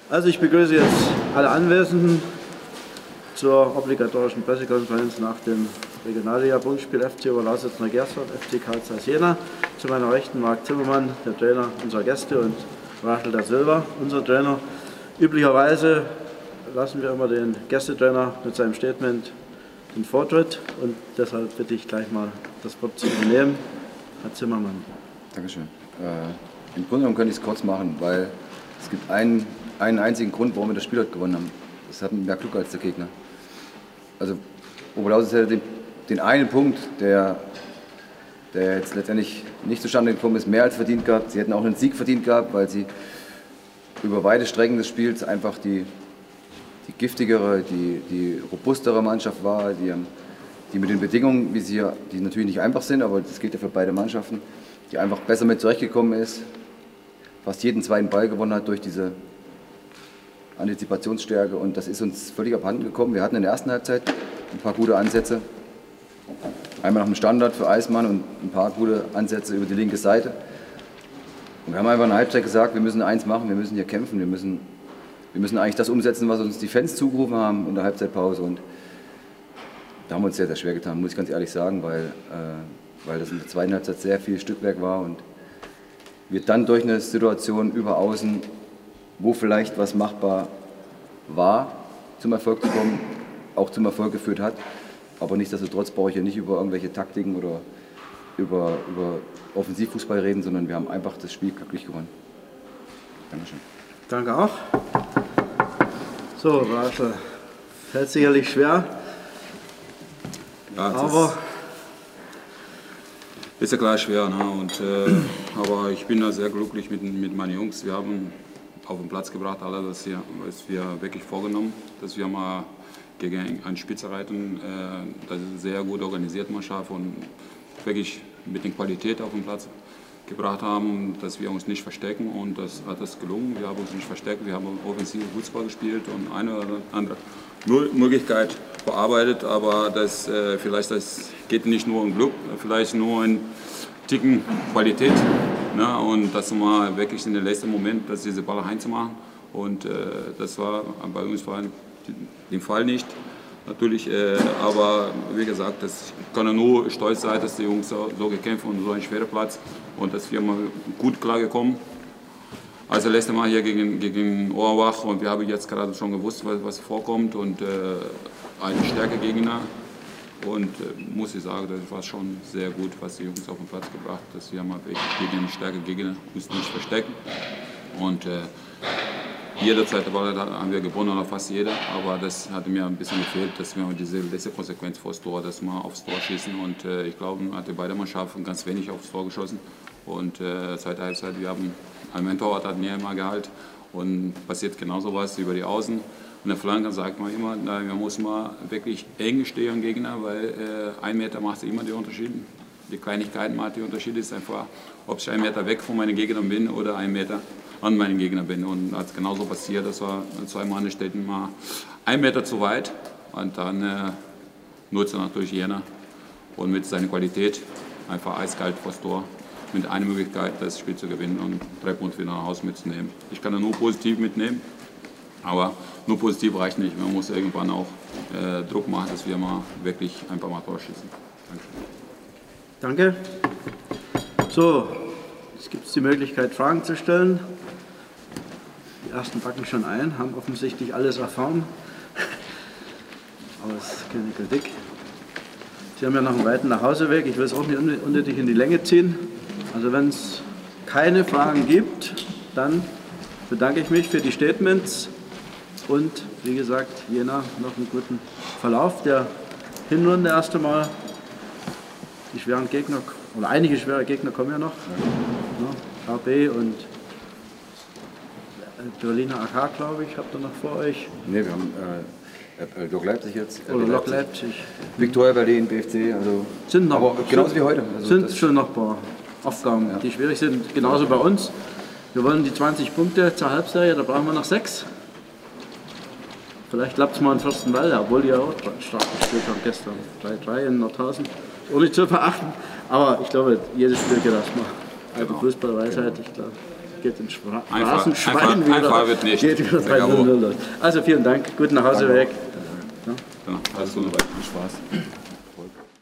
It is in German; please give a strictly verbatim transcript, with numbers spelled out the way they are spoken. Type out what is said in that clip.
Also ich begrüße jetzt alle Anwesenden zur obligatorischen Pressekonferenz nach dem Regionalliga-Bundesspiel F C Oberlausitz-Neugersdorf, F C Karl Zeiss Jena. Zu meiner Rechten Marc Zimmermann, der Trainer unserer Gäste, und Rachel da Silva, unser Trainer. Üblicherweise lassen wir immer den Gästetrainer mit seinem Statement den Vortritt, und deshalb bitte ich gleich mal das Wort zu übernehmen. Herr Zimmermann. Dankeschön. Äh, Im Grunde genommen könnte ich es kurz machen, weil es gibt einen, einen einzigen Grund, warum wir das Spiel heute gewonnen haben. Das hatten mehr Glück als der Gegner. Also Oberlausitz hätte den, den einen Punkt, der, der jetzt letztendlich nicht zustande gekommen ist, mehr als verdient gehabt. Sie hätten auch einen Sieg verdient gehabt, weil sie über weite Strecken des Spiels einfach die, die giftigere, die, die robustere Mannschaft war, die, die mit den Bedingungen, wie sie, die natürlich nicht einfach sind, aber das gilt ja für beide Mannschaften, die einfach besser mit zurechtgekommen ist, fast jeden zweiten Ball gewonnen hat durch diese Antizipationsstärke, und das ist uns völlig abhanden gekommen. Wir hatten in der ersten Halbzeit ein paar gute Ansätze, einmal nach dem Standard für Eismann und ein paar gute Ansätze über die linke Seite. Und wir haben einfach in der Halbzeit gesagt, wir müssen eins machen, wir müssen hier kämpfen, wir müssen, wir müssen eigentlich das umsetzen, was uns die Fans zugerufen haben in der Halbzeitpause, und da haben wir uns sehr, sehr schwer getan, muss ich ganz ehrlich sagen, weil, äh, weil das in der zweiten Halbzeit sehr viel Stückwerk war und wir dann durch eine Situation über Außen, wo vielleicht was machbar war, zum Erfolg zu kommen, auch zum Erfolg geführt hat. Aber nichtsdestotrotz brauche ich ja nicht über irgendwelche Taktiken oder über, über Offensivfußball reden, sondern wir haben einfach das Spiel glücklich gewonnen. Dankeschön. Danke auch. So, Rachel, fällt sicherlich schwer, ja, aber... Ist ja klar schwer, ne? Und, äh, aber ich bin da sehr glücklich mit, mit meinen Jungs. Wir haben auf den Platz gebracht, alle, dass wir, was wir wirklich vorgenommen, dass wir mal gegen einen Spitze reiten. Äh, das ist eine sehr gut organisierte Mannschaft und wirklich mit der Qualität auf den Platz gebracht haben, dass wir uns nicht verstecken, und das hat das gelungen. Wir haben uns nicht versteckt, wir haben offensiv Fußball gespielt und eine oder andere Möglichkeit bearbeitet, aber das, äh, vielleicht das geht nicht nur um Glück, vielleicht nur ein Ticken Qualität, ne? Und das mal wirklich in den letzten Moment, dass diese Ball reinzumachen, und äh, das war bei uns war den Fall nicht. Natürlich, äh, aber wie gesagt, das kann ja nur stolz sein, dass die Jungs so, so gekämpft haben und so ein schwerer Platz, und dass wir mal gut klargekommen. Also letztes Mal hier gegen, gegen Oerbach, und wir haben jetzt gerade schon gewusst, was, was vorkommt, und äh, eine Stärke Gegner. Und äh, muss ich sagen, das war schon sehr gut, was die Jungs auf den Platz gebracht haben, dass wir mal gegen eine starke Gegner uns nicht verstecken. Und äh, jederzeit haben wir gewonnen, oder fast jeder, aber das hat mir ein bisschen gefehlt, dass wir diese letzte Konsequenz vor das Tor, dass wir aufs Tor schießen, und äh, ich glaube, hatte beide Mannschaften ganz wenig aufs Tor geschossen, und äh, zweite Halbzeit, wir haben, ein Torwart hat nie immer gehalten, und passiert genauso was über die Außen, und der Flanke sagt man immer, na, man muss mal wirklich eng stehen am Gegner, weil äh, ein Meter macht immer die Unterschiede. Die Kleinigkeiten macht die Unterschiede, ist einfach, ob ich einen Meter weg von meinen Gegnern bin oder einen Meter an meinen Gegner bin. Und als genauso passiert, das war zwei Mann standen mal einen Meter zu weit, und dann äh, nutzt er natürlich Jena und mit seiner Qualität einfach eiskalt vors Tor mit einer Möglichkeit, das Spiel zu gewinnen und drei Punkte wieder nach Hause mitzunehmen. Ich kann da nur positiv mitnehmen, aber nur positiv reicht nicht. Man muss irgendwann auch äh, Druck machen, dass wir mal wirklich ein paar Mal Tor schießen. Danke. So, jetzt gibt es die Möglichkeit, Fragen zu stellen. Die ersten packen schon ein, haben offensichtlich alles erfahren. Aber es ist keine Kritik. Sie haben ja noch einen weiten Nachhauseweg. Ich will es auch nicht unnötig in die Länge ziehen. Also wenn es keine Fragen gibt, dann bedanke ich mich für die Statements und, wie gesagt, Jena noch einen guten Verlauf der Hinrunde erst einmal. Die schweren Gegner, oder einige schwere Gegner kommen ja noch. Ja, H B und Berliner A K, glaube ich, habt ihr noch vor euch. Ne, wir haben äh, Lok Leipzig jetzt. Oder Lok Leipzig. Viktoria Berlin, B F C. Also, sind noch, aber genauso wie heute. Also sind schon noch ein paar Aufgaben, ja, die schwierig sind. Genauso bei uns. Wir wollen die zwanzig Punkte zur Halbserie, da brauchen wir noch sechs. Vielleicht klappt es mal in Fürstenwalde, obwohl die ja auch stark gespielt haben gestern. drei drei in Nordhausen. Ohne zu verachten. Aber ich glaube, jedes Spiel geht erstmal. Alte Fußballweisheit, ich glaube. geht ins Schwa Einfach- Phrasenschwein einfach- wieder. einfach wird nicht. Geht wieder drei null Lecker los. Also vielen Dank, guten Nachhauseweg. Ja, alles Gute. Viel Spaß.